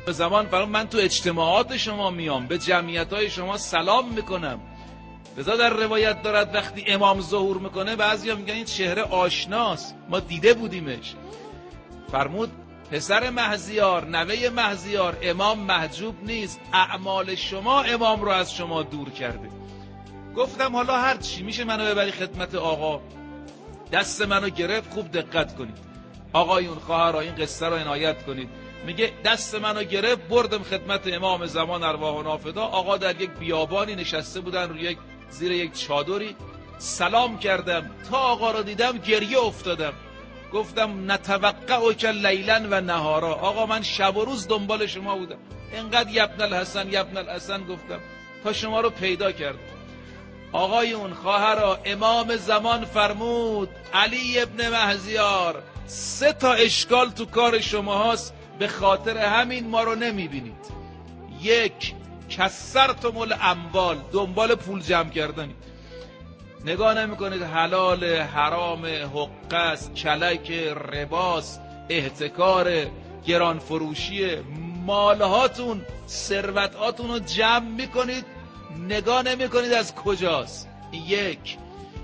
زمان فرمود من تو اجتماعات شما میام، به جمعیت‌های شما سلام میکنم. لذا در روایت دارد وقتی امام ظهور میکنه بعضیا میگن این چهره آشناست، ما دیده بودیمش. فرمود پسر مهزیار، نوه مهزیار، امام محجوب نیست، اعمال شما امام رو از شما دور کرده. گفتم حالا هر چی میشه منو ببری خدمت آقا. دست منو گرفت، خوب دقت کنید آقایون خواهرها، این قصه رو عنایت کنید. میگه دست منو گرفت بردم خدمت امام زمان ارواح و نافدا. آقا در یک بیابانی نشسته بودن روی زیر یک چادری. سلام کردم، تا آقا رو دیدم گریه افتادم. گفتم نتوقعک لیلا و نهارا، آقا من شب و روز دنبال شما بودم، انقدر یبن الحسن یبن الحسن گفتم تا شما رو پیدا کردم. آقایون خواهرها، امام زمان فرمود علی ابن مهزیار 3 اشکال تو کار شما هست، به خاطر همین ما رو نمیبینید. 1 کسرتم الاموال، دنبال پول جمع کردنی، نگاه نمی کنید حلال حرام حقه است، کلک رباست، احتکار، گران فروشی، مالهاتون ثروتاتون رو جمع میکنید، نگاه نمی کنید از کجاست. 1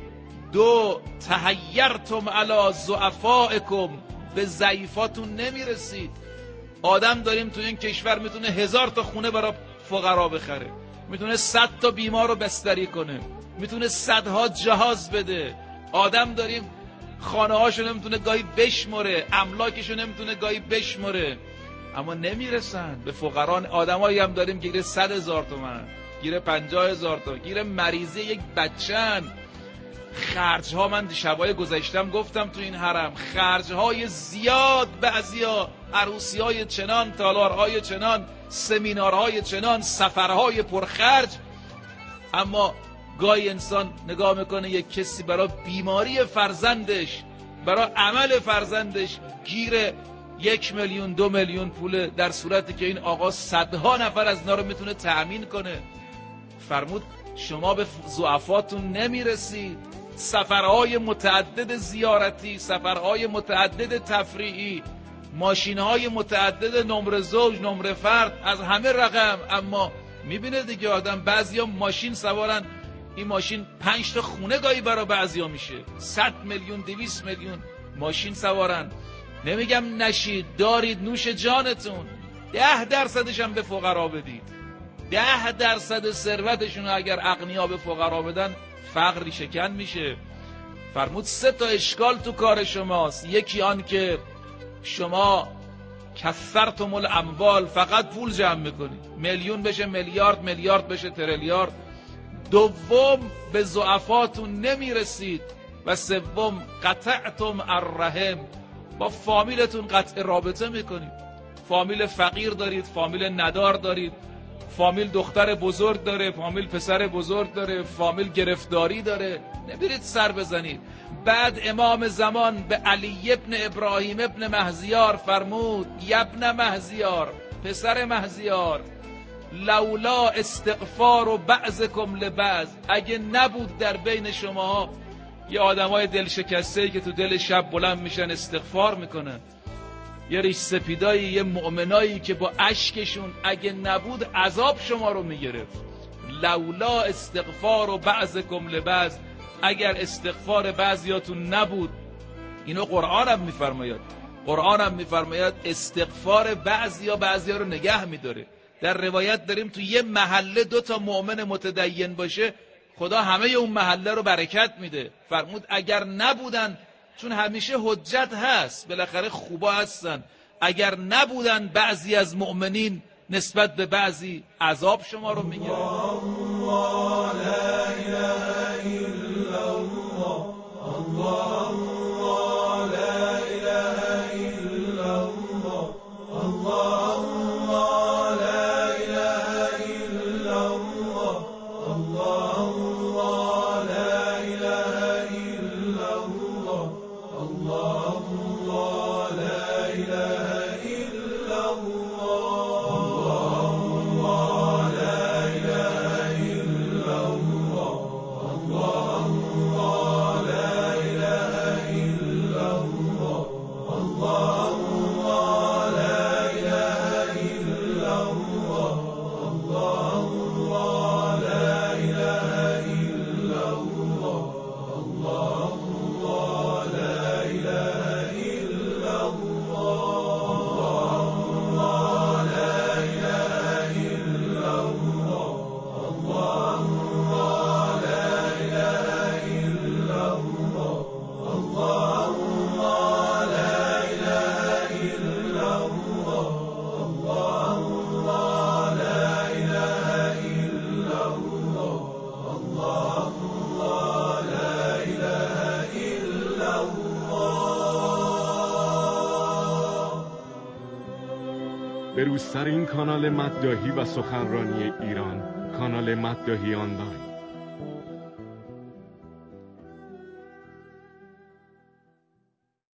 2 تحیرتم علی ضعفائکم، به ضعیفاتون نمیرسید. آدم داریم تو این کشور میتونه 1000 تا خونه برای فقرا بخره، میتونه 100 تا بیمار رو بستری کنه، میتونه صدها جهاز بده. آدم داریم خانه هاشو نمیتونه گاهی بشمره، املاکشو نمیتونه گاهی بشمره، اما نمیرسن به فقرا. آدمایی هم داریم گیره 100,000 تومان، گیره 50,000 تومان، گیره مریضی یک بچه‌ن. خرجها، من شبای گذشتم گفتم تو این حرم، خرجهای زیاد، بعضیا عروسیهای چنان، تالارهای چنان، سمینارهای چنان، سفرهای پرخرج. اما گاهی انسان نگاه میکنه یک کسی برای بیماری فرزندش، برای عمل فرزندش گیر 1 میلیون 2 میلیون پوله، در صورتی که این آقا صدها نفر از اینا رو میتونه تأمین کنه. فرمود شما به ضعفاتون نمیرسید. سفرهای متعدد زیارتی، سفرهای متعدد تفریحی، ماشینهای متعدد، نمره زوج، نمره فرد، از همه رقم. اما میبینه دیگه آدم بعضیا ماشین سوارن، این ماشین 5 تا خونه گاهی برای بعضیا میشه، 100 میلیون 200 میلیون ماشین سوارن. نمیگم نشید، دارید، نوش جانتون، 10% هم به فقرا بدید. 10% ثروتشون اگر اغنیا به فقرا بدن فقر شکن میشه. فرمود 3 اشکال تو کار شماست. یکی آن که شما کثرتم الاموال، فقط پول جمع میکنید، میلیون بشه میلیارد، میلیارد بشه تریلیارد. 2 به ضعفاتون نمیرسید. و 3 قطعتم الرحم، با فامیلتون قطع رابطه میکنید. فامیل فقیر دارید، فامیل ندار دارید، فامیل دختر بزرگ داره، فامیل پسر بزرگ داره، فامیل گرفتاری داره، نمیرید سر بزنید. بعد امام زمان به علی ابن ابراهیم ابن مهزیار فرمود یبن مهزیار، پسر مهزیار، لولا استغفار و بعضکم لبعض، اگه نبود در بین شما یه آدمای دل شکسته‌ای که تو دل شب بلند میشن استغفار میکنن، یه ریش سپیدایی، یه مؤمنایی که با اشکشون اگه نبود عذاب شما رو میگرفت. لولا استغفار و بعضکم لبعض، اگر استغفار بعضیاتون نبود. اینو قرآن هم میفرماید، قرآن هم میفرماید استغفار بعضیا رو نگه میداره. در روایت داریم تو یه محله 2 تا مؤمن متدین باشه، خدا همه اون محله رو برکت میده. فرمود اگر نبودن، چون همیشه حجت هست، بالاخره خوبا هستن، اگر نبودن بعضی از مؤمنین نسبت به بعضی عذاب شما رو میگیره. الله لا اله الا الله، الله لا اله الا الله، الله لا اله الا الله، الله لا اله الا الله، الله لا اله الا الله، الله لا اله الا الله، الله لا اله الا الله، الله لا اله الا به روسر این کانال مداحی و سخنرانی ایران، کانال مداحی آنلاین.